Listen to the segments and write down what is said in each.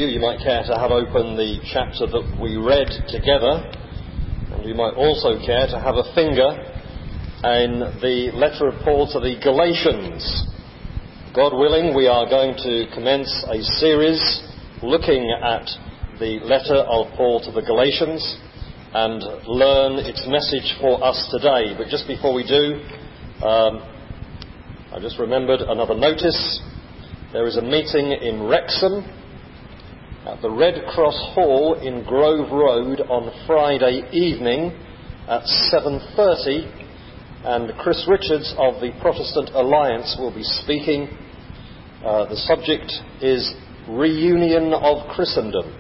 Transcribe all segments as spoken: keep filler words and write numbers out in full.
you, you might care to have open the chapter that we read together, and you might also care to have a finger in the letter of Paul to the Galatians. God willing, we are going to commence a series looking at the letter of Paul to the Galatians and learn its message for us today. But just before we do, um, I just remembered another notice. There is a meeting in Wrexham at the Red Cross Hall in Grove Road on Friday evening at seven thirty, and Chris Richards of the Protestant Alliance will be speaking. Uh, the subject is Reunion of Christendom.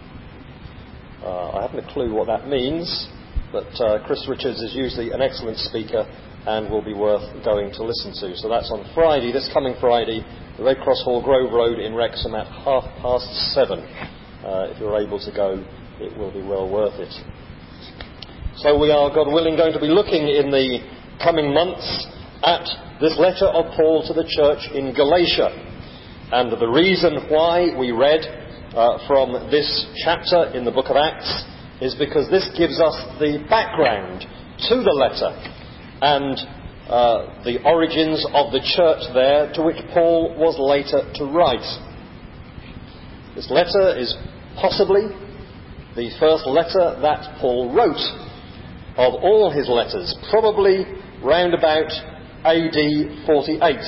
Uh, I haven't a clue what that means, but uh, Chris Richards is usually an excellent speaker and will be worth going to listen to. So that's on Friday, this coming Friday, the Red Cross Hall, Grove Road in Wrexham at half past seven. Uh, if you're able to go, it will be well worth it. So we are, God willing, going to be looking in the coming months at this letter of Paul to the church in Galatia. And the reason why we read uh, from this chapter in the book of Acts is because this gives us the background to the letter and uh, the origins of the church there to which Paul was later to write. This letter is possibly the first letter that Paul wrote of all his letters, probably round about A D forty-eight.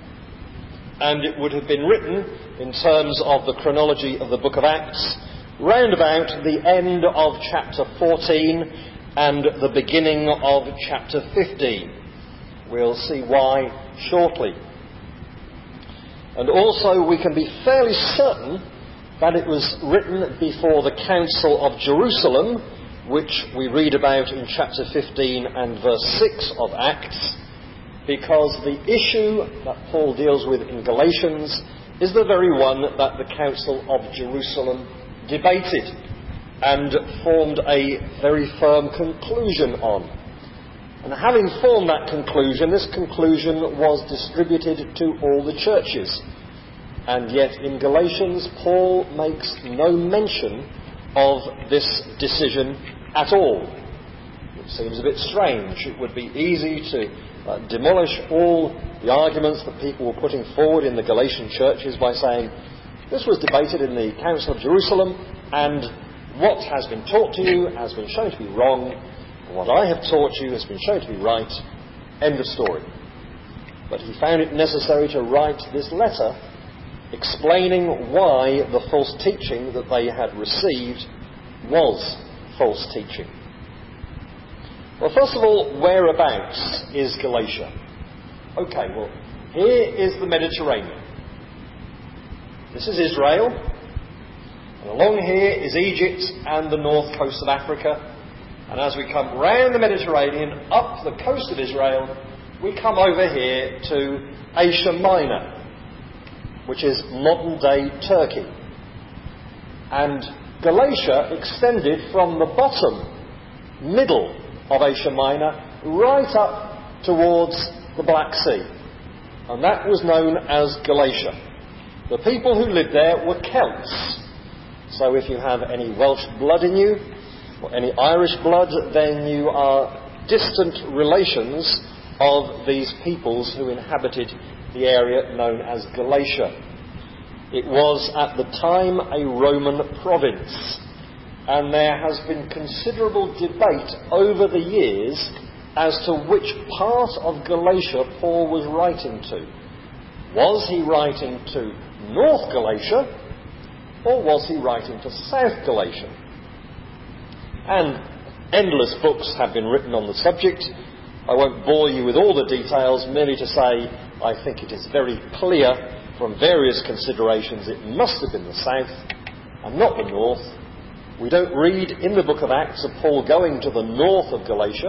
And it would have been written, in terms of the chronology of the book of Acts, round about the end of chapter fourteen and the beginning of chapter fifteen. We'll see why shortly. And also we can be fairly certain that it was written before the Council of Jerusalem, which we read about in chapter fifteen and verse six of Acts, because the issue that Paul deals with in Galatians is the very one that the Council of Jerusalem debated and formed a very firm conclusion on. And having formed that conclusion, this conclusion was distributed to all the churches. And yet in Galatians, Paul makes no mention of this decision at all. It seems a bit strange. It would be easy to uh, demolish all the arguments that people were putting forward in the Galatian churches by saying, this was debated in the Council of Jerusalem, and what has been taught to you has been shown to be wrong, and what I have taught you has been shown to be right. End of story. But he found it necessary to write this letter explaining why the false teaching that they had received was false teaching. Well, first of all, whereabouts is Galatia? Okay, well, here is the Mediterranean. This is Israel. And along here is Egypt and the north coast of Africa. And as we come round the Mediterranean, up the coast of Israel, we come over here to Asia Minor, which is modern-day Turkey. And Galatia extended from the bottom, middle of Asia Minor, right up towards the Black Sea. And that was known as Galatia. The people who lived there were Celts. So if you have any Welsh blood in you, or any Irish blood, then you are distant relations of these peoples who inhabited the area known as Galatia. It was at the time a Roman province, and there has been considerable debate over the years as to which part of Galatia Paul was writing to. Was he writing to North Galatia, or was he writing to South Galatia? And endless books have been written on the subject. I won't bore you with all the details, merely to say I think it is very clear from various considerations it must have been the south and not the north. We don't read in the book of Acts of Paul going to the north of Galatia.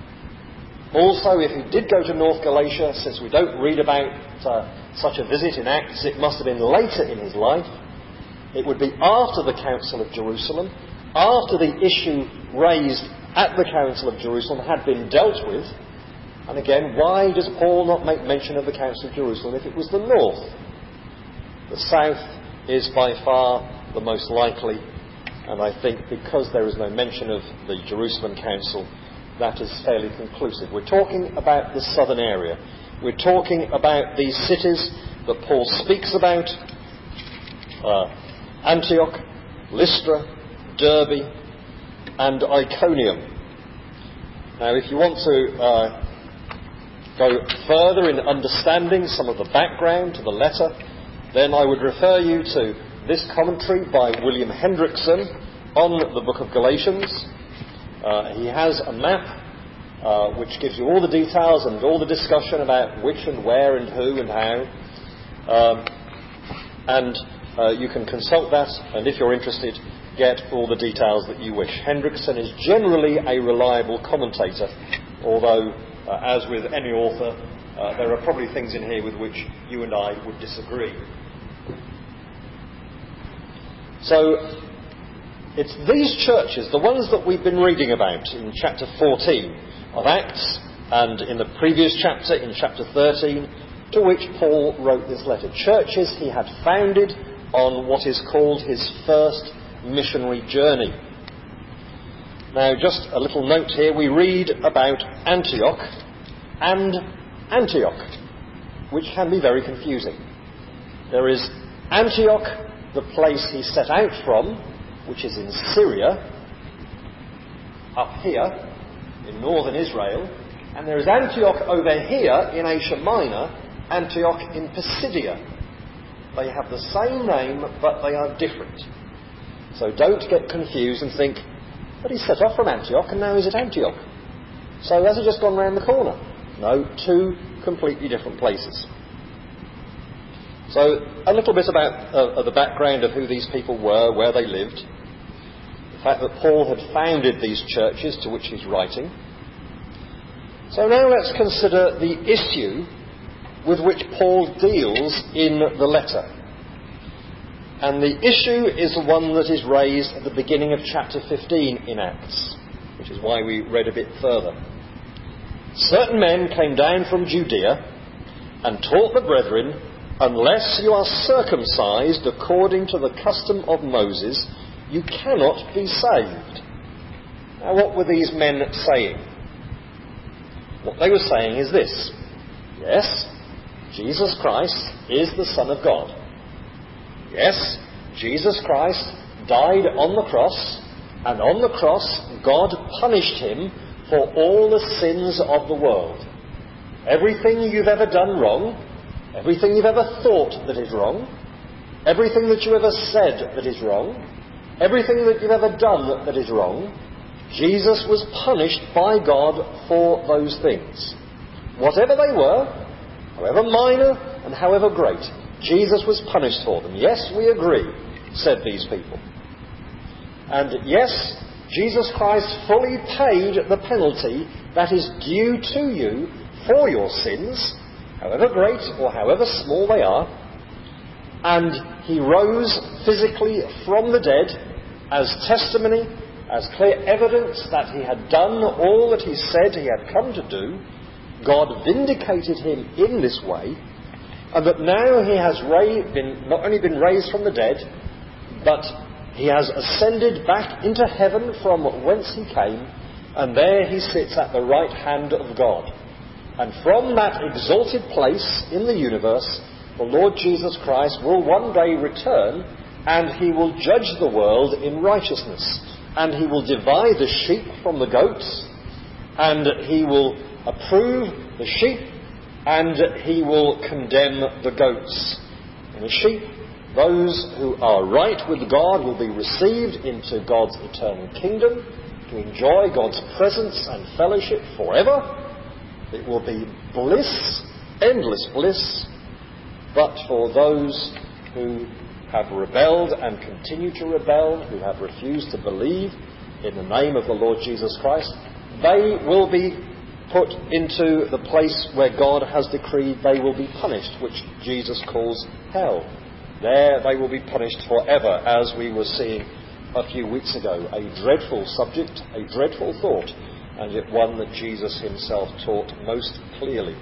Also, if he did go to North Galatia, since we don't read about uh, such a visit in Acts, it must have been later in his life. It would be after the Council of Jerusalem, after the issue raised at the Council of Jerusalem had been dealt with. And again, why does Paul not make mention of the Council of Jerusalem if it was the north? The south is by far the most likely, and I think because there is no mention of the Jerusalem Council, that is fairly conclusive. We're talking about the southern area. We're talking about these cities that Paul speaks about, uh, Antioch, Lystra, Derbe, and Iconium. Now, if you want to uh, go further in understanding some of the background to the letter, then I would refer you to this commentary by William Hendrickson on the book of Galatians. Uh, he has a map uh, which gives you all the details and all the discussion about which and where and who and how. Um, and uh, you can consult that, and if you're interested, get all the details that you wish. Hendrickson is generally a reliable commentator, although, uh, as with any author, uh, there are probably things in here with which you and I would disagree. So, it's these churches, the ones that we've been reading about in chapter fourteen of Acts, and in the previous chapter, in chapter thirteen, to which Paul wrote this letter. Churches he had founded on what is called his first missionary journey. Now, just a little note here. We read about Antioch and Antioch, which can be very confusing. There is Antioch, the place he set out from, which is in Syria, up here in northern Israel, and there is Antioch over here in Asia Minor, Antioch in Pisidia. They have the same name, but they are different. So don't get confused and think, but he set off from Antioch and now he's at Antioch. So has he just gone round the corner? No, two completely different places. So a little bit about uh, the background of who these people were, where they lived. The fact that Paul had founded these churches to which he's writing. So now let's consider the issue with which Paul deals in the letter. And the issue is one that is raised at the beginning of chapter fifteen in Acts, which is why we read a bit further. Certain men came down from Judea and taught the brethren, unless you are circumcised according to the custom of Moses, you cannot be saved. Now, what were these men saying? What they were saying is this: yes, Jesus Christ is the Son of God. Yes, Jesus Christ died on the cross, and on the cross God punished him for all the sins of the world. Everything you've ever done wrong, everything you've ever thought that is wrong, everything that you ever said that is wrong, everything that you've ever done that is wrong, Jesus was punished by God for those things. Whatever they were, however minor and however great, Jesus was punished for them. Yes, we agree, said these people. And yes, Jesus Christ fully paid the penalty that is due to you for your sins, however great or however small they are. And he rose physically from the dead as testimony, as clear evidence that he had done all that he said he had come to do. God vindicated him in this way, and that now he has ra- been, not only been raised from the dead, but he has ascended back into heaven from whence he came, and there he sits at the right hand of God. And from that exalted place in the universe, the Lord Jesus Christ will one day return, and he will judge the world in righteousness. And he will divide the sheep from the goats, and he will approve the sheep, and he will condemn the goats. And the sheep, those who are right with God, will be received into God's eternal kingdom to enjoy God's presence and fellowship forever. It will be bliss, endless bliss. But for those who have rebelled and continue to rebel, who have refused to believe in the name of the Lord Jesus Christ, they will be put into the place where God has decreed they will be punished, which Jesus calls hell. There they will be punished forever, as we were seeing a few weeks ago. A dreadful subject, a dreadful thought, and yet one that Jesus himself taught most clearly.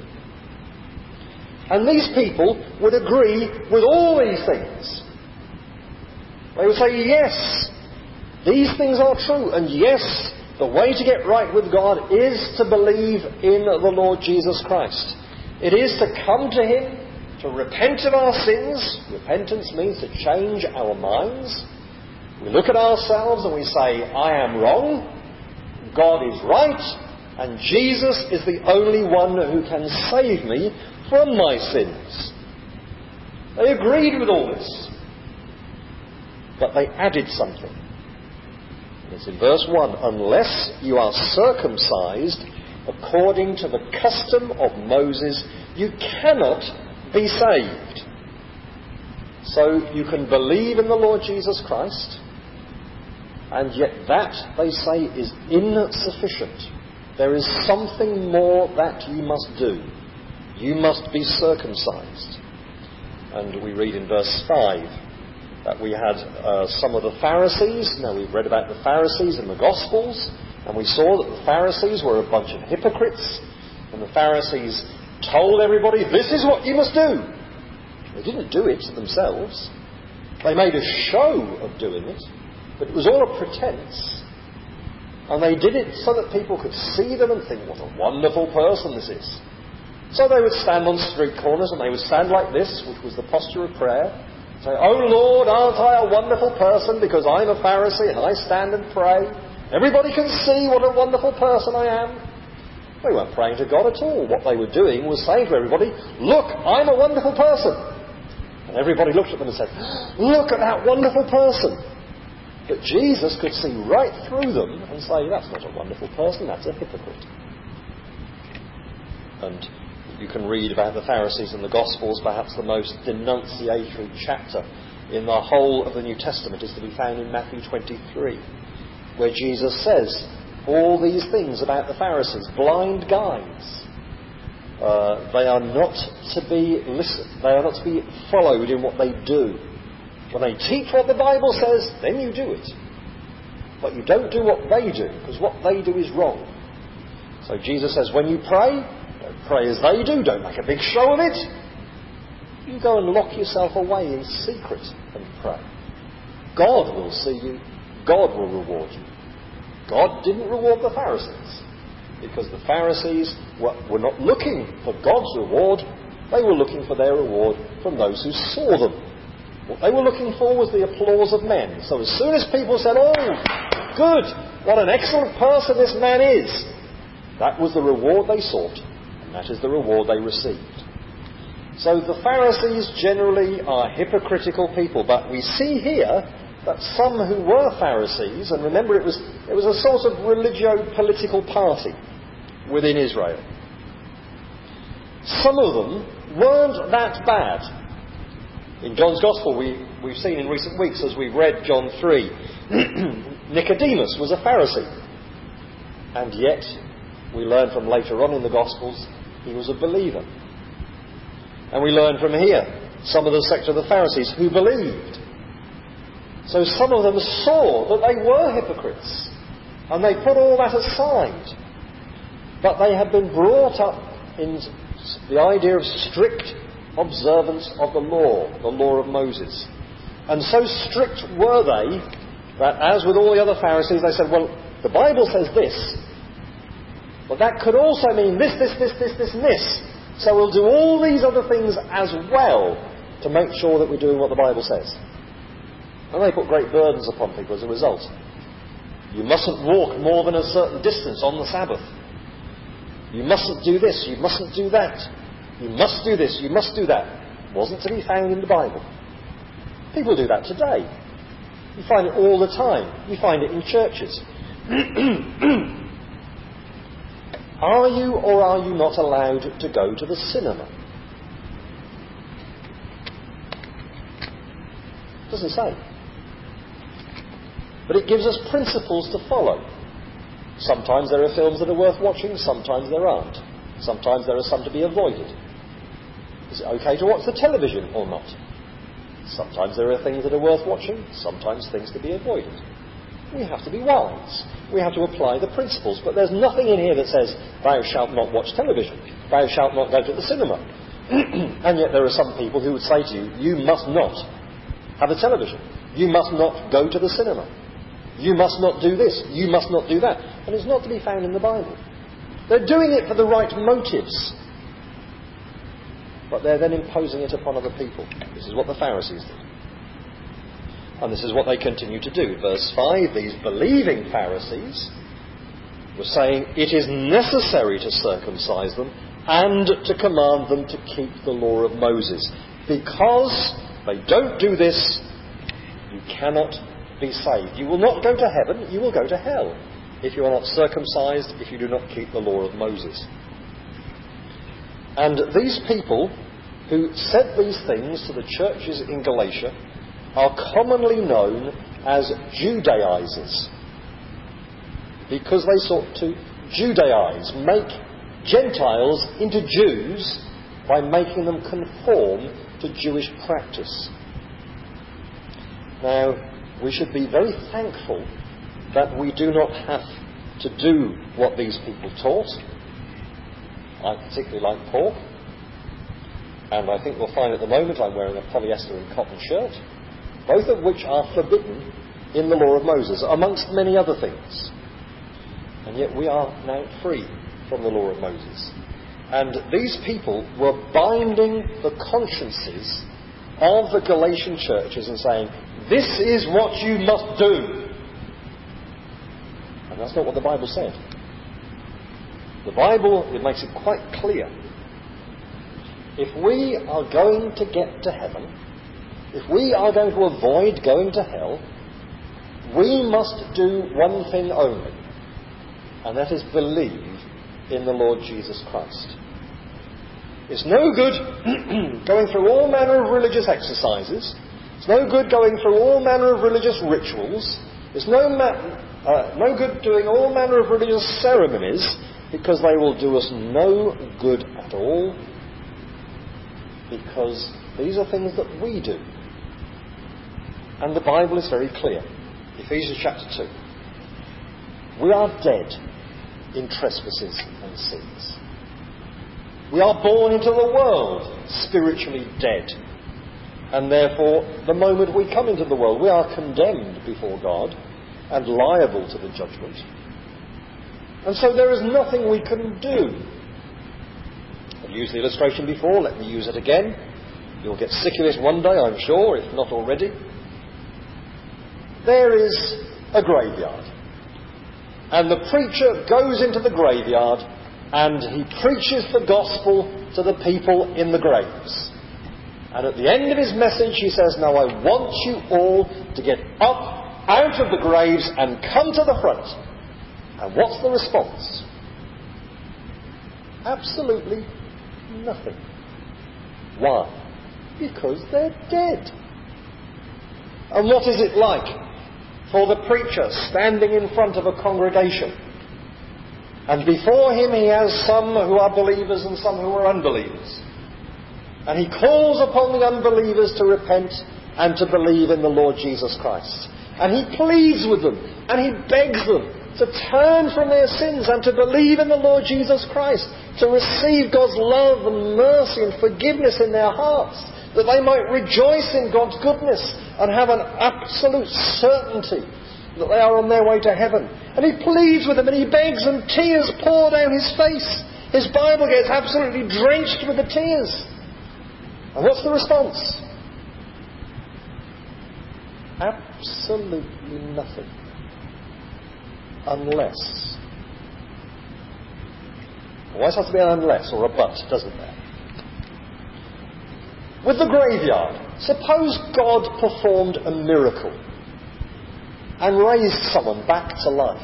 And these people would agree with all these things. They would say, yes, these things are true, and yes, the way to get right with God is to believe in the Lord Jesus Christ. It is to come to Him, to repent of our sins. Repentance means to change our minds. We look at ourselves and we say, I am wrong, God is right, and Jesus is the only one who can save me from my sins. They agreed with all this, but they added something. It's in verse one, unless you are circumcised according to the custom of Moses, you cannot be saved. So you can believe in the Lord Jesus Christ, and yet that, they say, is insufficient. There is something more that you must do. You must be circumcised. And we read in verse five that we had uh, some of the Pharisees. Now, we've read about the Pharisees in the Gospels, and we saw that the Pharisees were a bunch of hypocrites, and the Pharisees told everybody, this is what you must do. They didn't do it themselves. They made a show of doing it, but it was all a pretense. And they did it so that people could see them and think, what a wonderful person this is. So they would stand on street corners, and they would stand like this, which was the posture of prayer. Say, oh Lord, aren't I a wonderful person because I'm a Pharisee and I stand and pray. Everybody can see what a wonderful person I am. They weren't praying to God at all. What they were doing was saying to everybody, look, I'm a wonderful person. And everybody looked at them and said, look at that wonderful person. But Jesus could see right through them and say, that's not a wonderful person, that's a hypocrite. And you can read about the Pharisees in the Gospels. Perhaps the most denunciatory chapter in the whole of the New Testament is to be found in Matthew twenty-three, where Jesus says all these things about the Pharisees, blind guides. Uh, they are not to be listened. They are not to be followed in what they do. When they teach what the Bible says, then you do it. But you don't do what they do, because what they do is wrong. So Jesus says, when you pray, don't pray as they do, don't make a big show of it. You go and lock yourself away in secret and pray. God will see you. God will reward you. God didn't reward the Pharisees, because the Pharisees were, were not looking for God's reward. They were looking for their reward from those who saw them. What they were looking for was the applause of men. So as soon as people said, oh, good, what an excellent person this man is, that was the reward they sought, and that is the reward they received. So the Pharisees generally are hypocritical people, but we see here that some who were Pharisees, and remember it was, it was a sort of religio-political party within Israel, some of them weren't that bad. In John's Gospel, we, we've seen in recent weeks, as we've read John three, Nicodemus was a Pharisee. And yet, we learn from later on in the Gospels, he was a believer. And we learn from here, some of the sect of the Pharisees who believed. So some of them saw that they were hypocrites, and they put all that aside. But they had been brought up in the idea of strict observance of the law, the law of Moses. And so strict were they that, as with all the other Pharisees, they said, well, the Bible says this, but that could also mean this, this, this, this, this, and this. So we'll do all these other things as well to make sure that we're doing what the Bible says. And they put great burdens upon people as a result. You mustn't walk more than a certain distance on the Sabbath. You mustn't do this, you mustn't do that. You must do this, you must do that. It wasn't to be found in the Bible. People do that today. You find it all the time. You find it in churches. Are you or are you not allowed to go to the cinema? It doesn't say. But it gives us principles to follow. Sometimes there are films that are worth watching, sometimes there aren't. Sometimes there are some to be avoided. Is it okay to watch the television or not? Sometimes there are things that are worth watching, sometimes things to be avoided. We have to be wise. We have to apply the principles. But there's nothing in here that says, thou shalt not watch television. Thou shalt not go to the cinema. And yet there are some people who would say to you, you must not have a television. You must not go to the cinema. You must not do this. You must not do that. And it's not to be found in the Bible. They're doing it for the right motives. But they're then imposing it upon other people. This is what the Pharisees did. And this is what they continue to do. Verse five, these believing Pharisees were saying it is necessary to circumcise them and to command them to keep the law of Moses. Because they don't do this, you cannot be saved. You will not go to heaven, you will go to hell if you are not circumcised, if you do not keep the law of Moses. And these people who said these things to the churches in Galatia are commonly known as Judaizers, because they sought to Judaize, make Gentiles into Jews by making them conform to Jewish practice. Now, we should be very thankful that we do not have to do what these people taught. I particularly like pork, and I think we'll find at the moment I'm wearing a polyester and cotton shirt, both of which are forbidden in the law of Moses, amongst many other things. And yet we are now free from the law of Moses. And these people were binding the consciences of the Galatian churches and saying, this is what you must do. And that's not what the Bible said. The Bible, it makes it quite clear. If we are going to get to heaven, if we are going to avoid going to hell, we must do one thing only, and that is believe in the Lord Jesus Christ. It's no good going through all manner of religious exercises. It's no good going through all manner of religious rituals. It's no, ma- uh, no good doing all manner of religious ceremonies, because they will do us no good at all, because these are things that we do. And the Bible is very clear. Ephesians chapter two. We are dead in trespasses and sins. We are born into the world spiritually dead. And therefore, the moment we come into the world, we are condemned before God and liable to the judgment. And so there is nothing we can do. I've used the illustration before, let me use it again. You'll get sick of it one day, I'm sure, if not already. There is a graveyard. And the preacher goes into the graveyard and he preaches the gospel to the people in the graves. And at the end of his message he says, now I want you all to get up out of the graves and come to the front. And what's the response? Absolutely nothing. Why? Because they're dead. And what is it like for the preacher standing in front of a congregation, and before him he has some who are believers and some who are unbelievers, and he calls upon the unbelievers to repent and to believe in the Lord Jesus Christ, and he pleads with them and he begs them to turn from their sins and to believe in the Lord Jesus Christ, to receive God's love and mercy and forgiveness in their hearts, that they might rejoice in God's goodness and have an absolute certainty that they are on their way to heaven. And he pleads with them and he begs, and tears pour down his face. His Bible gets absolutely drenched with the tears. And what's the response? Absolutely nothing. Unless. Always has to be an unless or a but, doesn't there? With the graveyard, suppose God performed a miracle and raised someone back to life.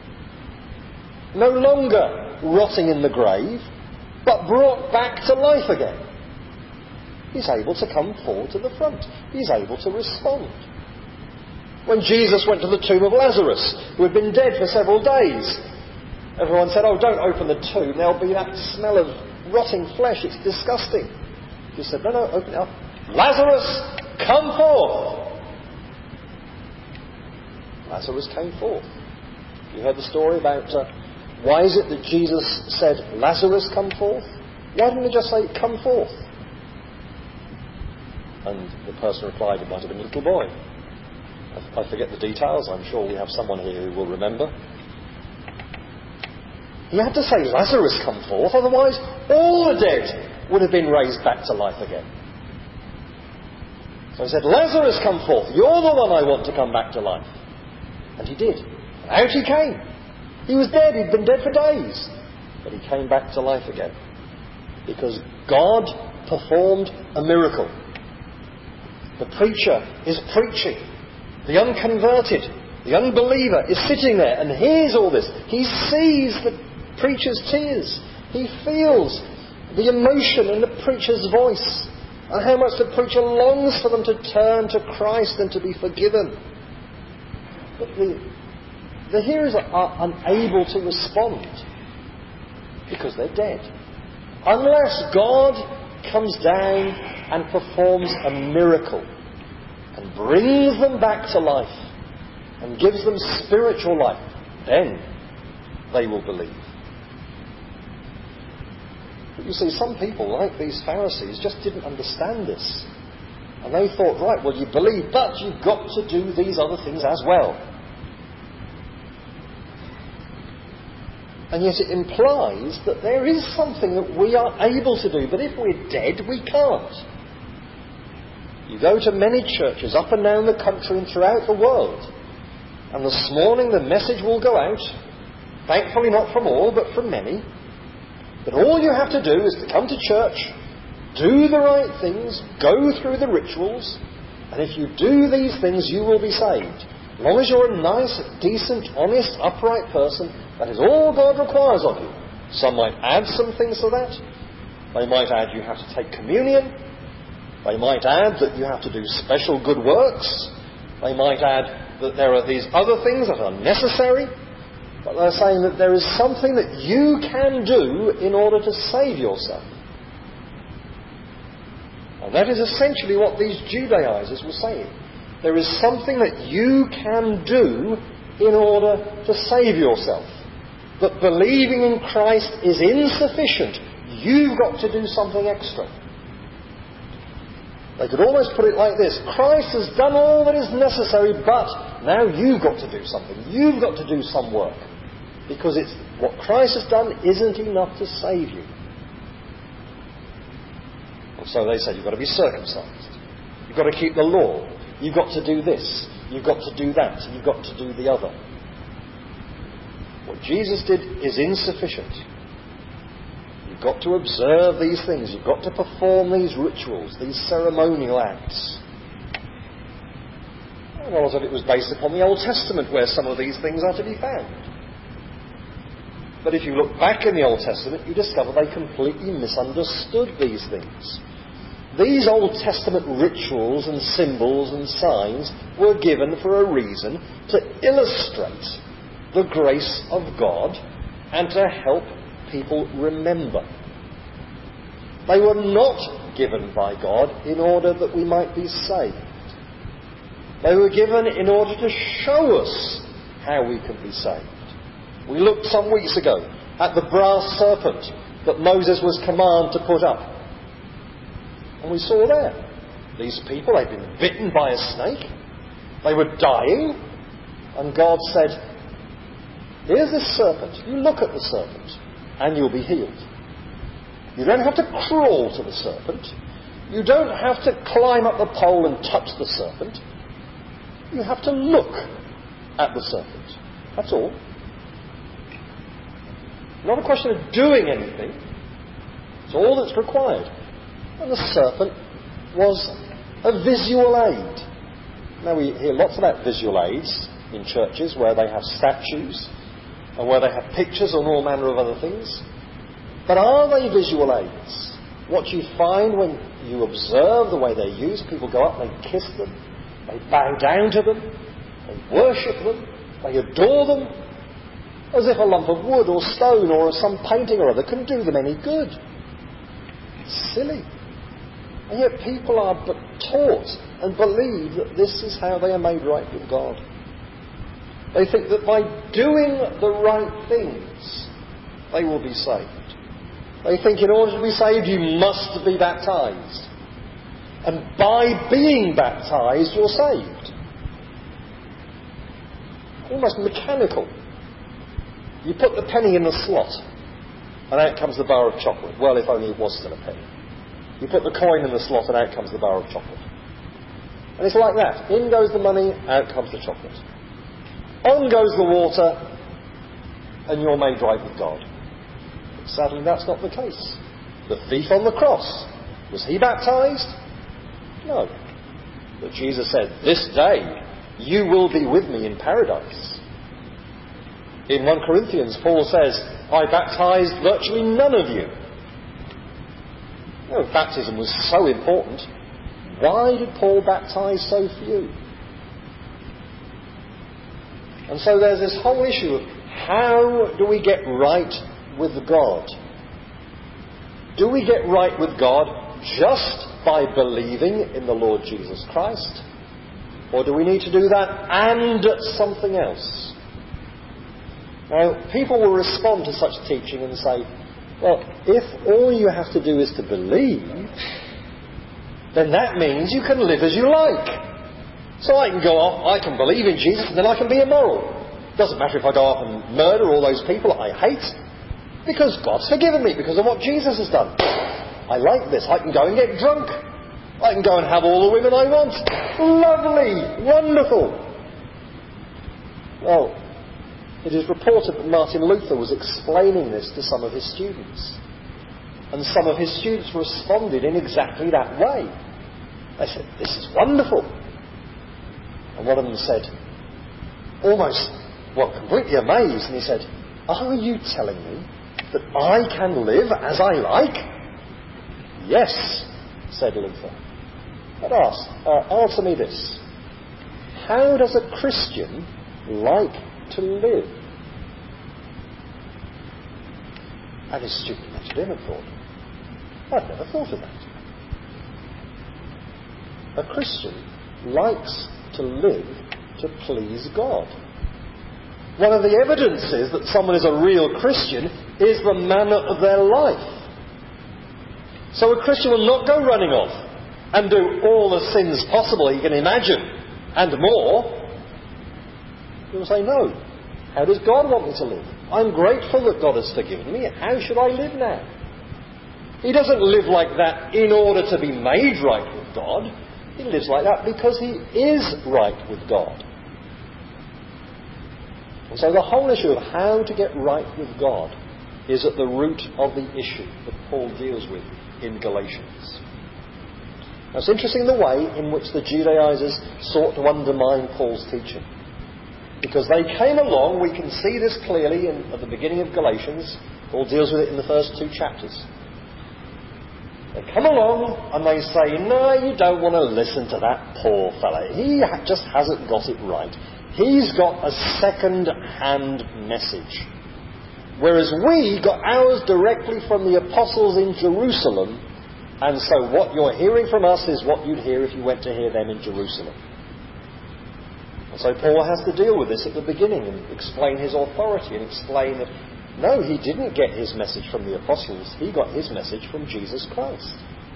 No longer rotting in the grave, but brought back to life again. He's able to come forward to the front. He's able to respond. When Jesus went to the tomb of Lazarus, who had been dead for several days, everyone said, oh, don't open the tomb, there'll be that smell of rotting flesh, it's disgusting. He said, no, no, open it up. Lazarus, come forth. Lazarus came forth. You heard the story about uh, why is it that Jesus said, Lazarus, come forth? Why didn't he just say, come forth? And the person replied, it might have been a little boy. I forget the details. I'm sure we have someone here who will remember. He had to say, Lazarus, come forth, otherwise all the dead would have been raised back to life again. So he said, Lazarus, come forth. You're the one I want to come back to life. And he did. And out he came. He was dead. He'd been dead for days. But he came back to life again. Because God performed a miracle. The preacher is preaching. The unconverted, the unbeliever is sitting there and hears all this. He sees the preacher's tears. He feels the emotion in the preacher's voice and how much the preacher longs for them to turn to Christ and to be forgiven. But the, the hearers are, are unable to respond because they're dead. Unless God comes down and performs a miracle and brings them back to life and gives them spiritual life, then they will believe. But you see, some people, like these Pharisees, just didn't understand this. And they thought, right, well, you believe, but you've got to do these other things as well. And yet it implies that there is something that we are able to do, but if we're dead, we can't. You go to many churches up and down the country and throughout the world, and this morning the message will go out, thankfully not from all, but from many, that all you have to do is to come to church, do the right things, go through the rituals, and if you do these things, you will be saved. As long as you're a nice, decent, honest, upright person, that is all God requires of you. Some might add some things to that. They might add you have to take communion. They might add that you have to do special good works. They might add that there are these other things that are necessary. But they're saying that there is something that you can do in order to save yourself. And that is essentially what these Judaizers were saying. There is something that you can do in order to save yourself. That believing in Christ is insufficient. You've got to do something extra. They could almost put it like this. Christ has done all that is necessary, but now you've got to do something. You've got to do some work. Because it's what Christ has done isn't enough to save you. And so they said, you've got to be circumcised. You've got to keep the law. You've got to do this. You've got to do that. You've got to do the other. What Jesus did is insufficient. You've got to observe these things. You've got to perform these rituals, these ceremonial acts. And a lot of it was based upon the Old Testament, where some of these things are to be found. But if you look back in the Old Testament, you discover they completely misunderstood these things. These Old Testament rituals and symbols and signs were given for a reason, to illustrate the grace of God and to help people remember. They were not given by God in order that we might be saved. They were given in order to show us how we can be saved. We looked some weeks ago at the brass serpent that Moses was commanded to put up. And we saw there, these people, they'd been bitten by a snake. They were dying. And God said, here's this serpent. You look at the serpent and you'll be healed. You don't have to crawl to the serpent. You don't have to climb up the pole and touch the serpent. You have to look at the serpent. That's all. Not a question of doing anything. It's all that's required. And the serpent was a visual aid. Now we hear lots about visual aids in churches where they have statues and where they have pictures and all manner of other things. But are they visual aids? What you find when you observe the way they're used, people go up, they kiss them, they bow down to them, they worship them, they adore them, as if a lump of wood or stone or some painting or other can do them any good. It's silly. And yet people are but taught and believe that this is how they are made right with God. They think that by doing the right things, they will be saved. They think in order to be saved, you must be baptized. And by being baptized, you're saved. almost mechanical. You put the penny in the slot, and out comes the bar of chocolate. Well, if only it was still a penny. You put the coin in the slot, and out comes the bar of chocolate. And it's like that. In goes the money, out comes the chocolate. On goes the water, and you're made right with God. But sadly, that's not the case. The thief on the cross, was he baptized? No. But Jesus said, this day you will be with me in paradise. In First Corinthians, Paul says, I baptized virtually none of you. You know, baptism was so important. Why did Paul baptize so few? And so there's this whole issue of how do we get right with God? Do we get right with God just by believing in the Lord Jesus Christ? Or do we need to do that and something else? Now, people will respond to such teaching and say, well, if all you have to do is to believe, then that means you can live as you like. So I can go off, I can believe in Jesus, and then I can be immoral. Doesn't matter if I go off and murder all those people I hate, because God's forgiven me because of what Jesus has done. I like this. I can go and get drunk. I can go and have all the women I want. Lovely. Wonderful. Well, it is reported that Martin Luther was explaining this to some of his students. And some of his students responded in exactly that way. They said, this is wonderful. And one of them said, almost, well, completely amazed, and he said, are you telling me that I can live as I like? Yes, said Luther. But ask, uh, answer me this. How does a Christian like to live? And his student looked at him and thought, I've never thought of that. A Christian likes to live to please God. One of the evidences that someone is a real Christian is the manner of their life. So a Christian will not go running off and do all the sins possible he can imagine and more. He will say, no. How does God want me to live? I'm grateful that God has forgiven me. How should I live now? He doesn't live like that in order to be made right with God. He lives like that because he is right with God. And so the whole issue of how to get right with God is at the root of the issue that Paul deals with in Galatians. Now, it's interesting the way in which the Judaizers sought to undermine Paul's teaching. Because they came along, we can see this clearly in, at the beginning of Galatians. Paul deals with it in the first two chapters. They come along and they say, no, you don't want to listen to that poor fellow. He ha- just hasn't got it right. He's got a second-hand message. Whereas we got ours directly from the apostles in Jerusalem, and so what you're hearing from us is what you'd hear if you went to hear them in Jerusalem. And so Paul has to deal with this at the beginning and explain his authority and explain that, no, he didn't get his message from the apostles. He got his message from Jesus Christ.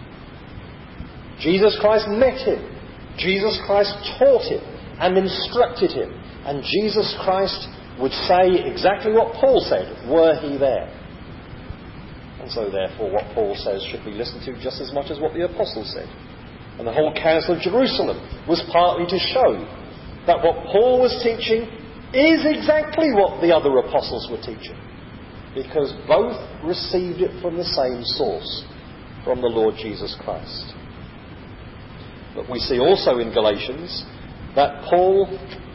Jesus Christ met him. Jesus Christ taught him and instructed him. And Jesus Christ would say exactly what Paul said, were he there. And so therefore what Paul says should be listened to just as much as what the apostles said. And the whole Council of Jerusalem was partly to show that what Paul was teaching is exactly what the other apostles were teaching. Because both received it from the same source, from the Lord Jesus Christ. But we see also in Galatians that Paul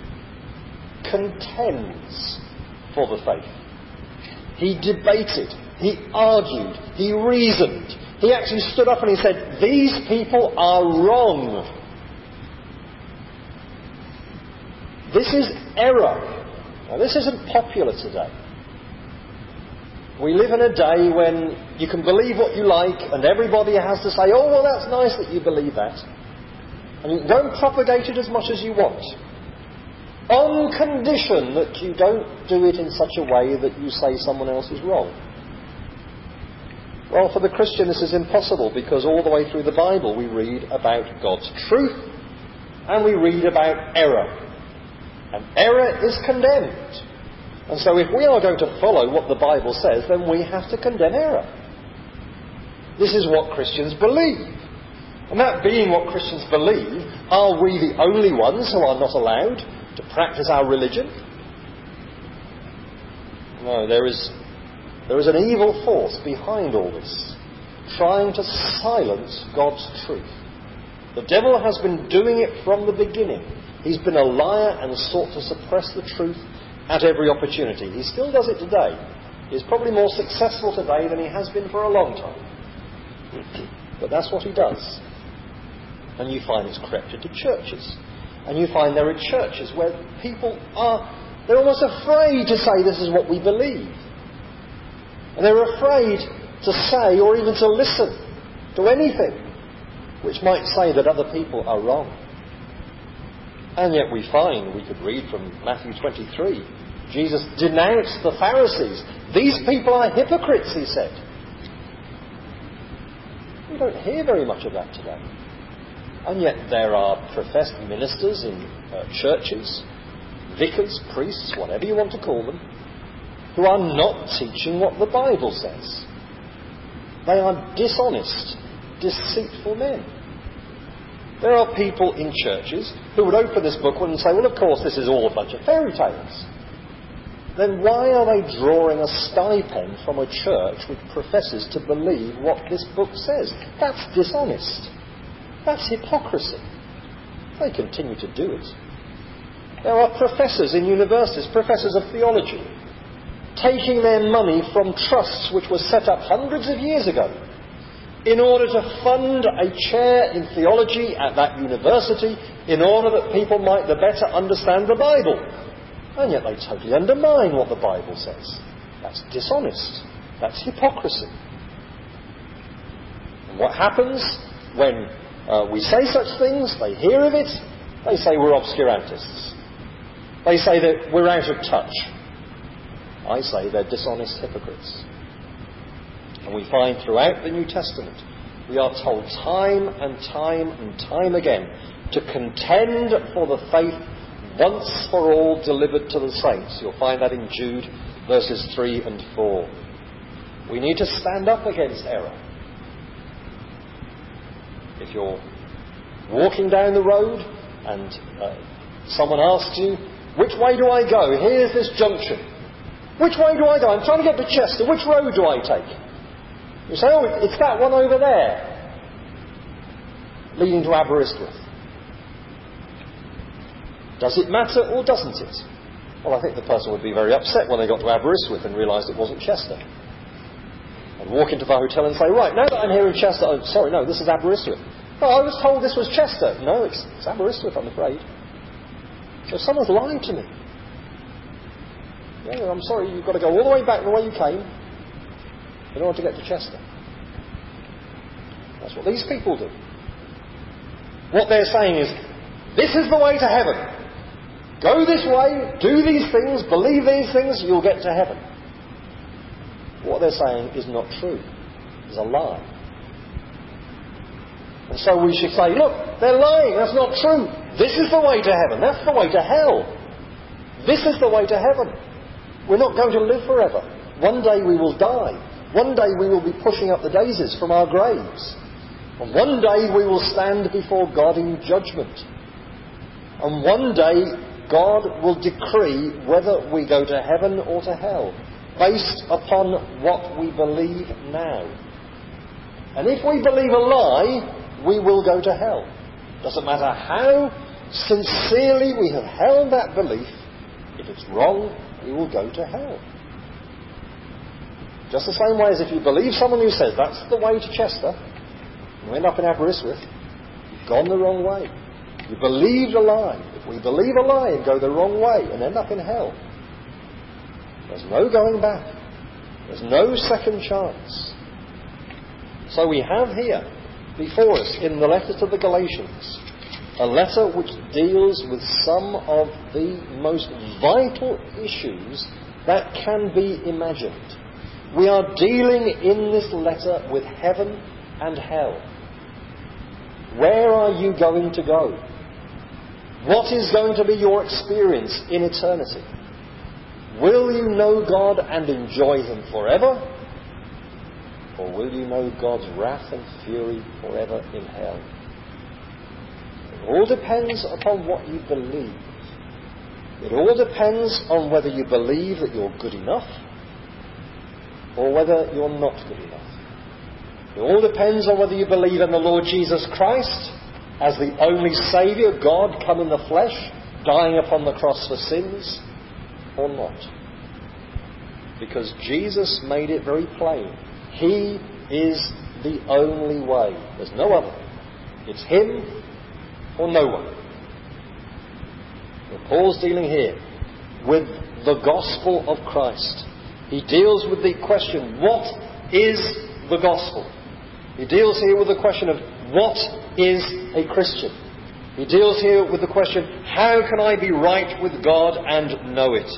contends for the faith. He debated, he argued, he reasoned. He actually stood up and he said, these people are wrong. This is error. Now, this isn't popular today. We live in a day when you can believe what you like and everybody has to say, oh, well, that's nice that you believe that. And you can go and propagate it as much as you want. On condition that you don't do it in such a way that you say someone else is wrong. Well, for the Christian this is impossible because all the way through the Bible we read about God's truth and we read about error. And error is condemned. And so if we are going to follow what the Bible says, then we have to condemn error. This is what Christians believe. And that being what Christians believe, are we the only ones who are not allowed to practice our religion? No, there is, there is an evil force behind all this, trying to silence God's truth. The devil has been doing it from the beginning. He's been a liar and sought to suppress the truth at every opportunity. He still does it today. He's probably more successful today than he has been for a long time. But that's what he does. And you find it's crept into churches. And you find there are churches where people are, they're almost afraid to say this is what we believe. And they're afraid to say or even to listen to anything which might say that other people are wrong. And yet we find, we could read from Matthew twenty-three, Jesus denounced the Pharisees. These people are hypocrites, he said. We don't hear very much of that today. And yet there are professed ministers in uh, churches, vicars, priests, whatever you want to call them, who are not teaching what the Bible says. They are dishonest, deceitful men. There are people in churches who would open this book and say, well, of course, this is all a bunch of fairy tales. Then why are they drawing a stipend from a church which professes to believe what this book says? That's dishonest. That's hypocrisy. They continue to do it. There are professors in universities, professors of theology, taking their money from trusts which were set up hundreds of years ago in order to fund a chair in theology at that university in order that people might the better understand the Bible. And yet they totally undermine what the Bible says. That's dishonest. That's hypocrisy. And what happens when uh, we say such things, they hear of it, they say we're obscurantists. They say that we're out of touch. I say they're dishonest hypocrites. And we find throughout the New Testament, we are told time and time and time again to contend for the faith once for all delivered to the saints. You'll find that in Jude verses three and four. We need to stand up against error. If you're walking down the road and uh, someone asks you, which way do I go? Here's this junction. Which way do I go? I'm trying to get to Chester. Which road do I take? You say, oh, it's that one over there, leading to Aberystwyth. Does it matter or doesn't it? Well, I think the person would be very upset when they got to Aberystwyth and realised it wasn't Chester. And walk into the hotel and say, right, now that I'm here in Chester, oh, sorry, no, this is Aberystwyth. Oh, I was told this was Chester. No, it's, it's Aberystwyth, I'm afraid. So someone's lying to me. Yeah, I'm sorry, you've got to go all the way back the way you came in order to get to Chester. That's what these people do. What they're saying is, this is the way to heaven. Go this way, do these things, believe these things, you'll get to heaven. What they're saying is not true. It's a lie. And so we should say, look, they're lying, that's not true. This is the way to heaven, that's the way to hell. This is the way to heaven. We're not going to live forever. One day we will die. One day we will be pushing up the daisies from our graves. And one day we will stand before God in judgment. And one day God will decree whether we go to heaven or to hell, based upon what we believe now. And if we believe a lie, we will go to hell. Doesn't matter how sincerely we have held that belief, if it's wrong, we will go to hell. Just the same way as if you believe someone who says that's the way to Chester, and you end up in Aberystwyth, you've gone the wrong way. You believed a lie. If we believe a lie and go the wrong way and end up in hell, there's no going back. There's no second chance. So we have here before us in the letter to the Galatians a letter which deals with some of the most vital issues that can be imagined. We are dealing in this letter with heaven and hell. Where are you going to go? What is going to be your experience in eternity? Will you know God and enjoy Him forever? Or will you know God's wrath and fury forever in hell? It all depends upon what you believe. It all depends on whether you believe that you're good enough or whether you're not good enough. It all depends on whether you believe in the Lord Jesus Christ as the only Saviour, God come in the flesh, dying upon the cross for sins, or not. Because Jesus made it very plain. He is the only way. There's no other. It's Him or no one. Well, Paul's dealing here with the gospel of Christ. He deals with the question, what is the gospel? He deals here with the question of, what is a Christian? He deals here with the question, how can I be right with God and know it?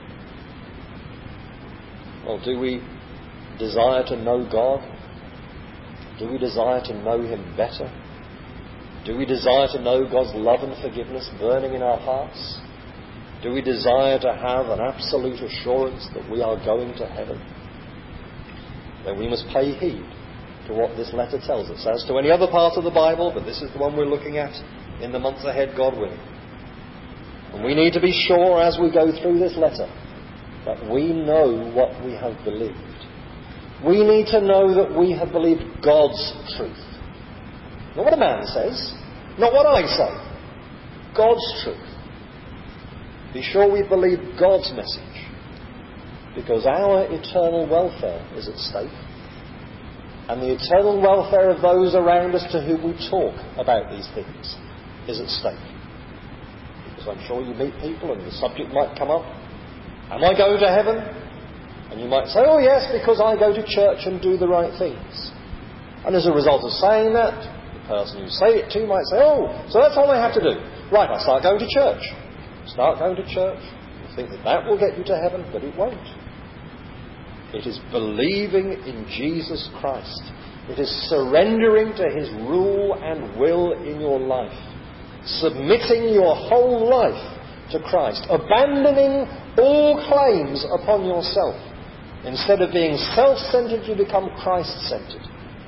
Well, do we desire to know God? Do we desire to know Him better? Do we desire to know God's love and forgiveness burning in our hearts? Do we desire to have an absolute assurance that we are going to heaven? Then we must pay heed to what this letter tells us. As to any other part of the Bible, but this is the one we're looking at in the months ahead, God willing. And we need to be sure as we go through this letter that we know what we have believed. We need to know that we have believed God's truth. Not what a man says, not what I say. God's truth. Be sure we believe God's message, because our eternal welfare is at stake, and the eternal welfare of those around us to whom we talk about these things is at stake. Because I'm sure you meet people and the subject might come up, am I going to heaven? And you might say, oh yes, because I go to church and do the right things. And as a result of saying that, the person you say it to might say, oh, so that's all I have to do. Right, I start going to church. Start going to church. You think that that will get you to heaven, but it won't. It is believing in Jesus Christ. It is surrendering to His rule and will in your life. Submitting your whole life to Christ. Abandoning all claims upon yourself. Instead of being self-centered, you become Christ-centered.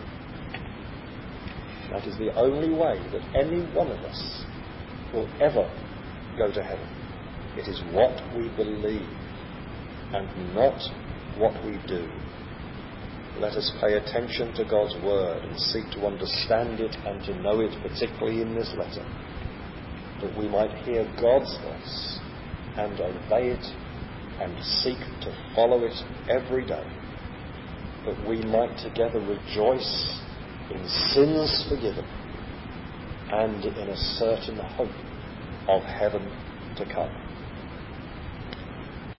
That is the only way that any one of us will ever go to heaven. It is what we believe and not what we do. Let us pay attention to God's word and seek to understand it and to know it, particularly in this letter, that we might hear God's voice and obey it and seek to follow it every day, that we might together rejoice in sins forgiven and in a certain hope of heaven to come.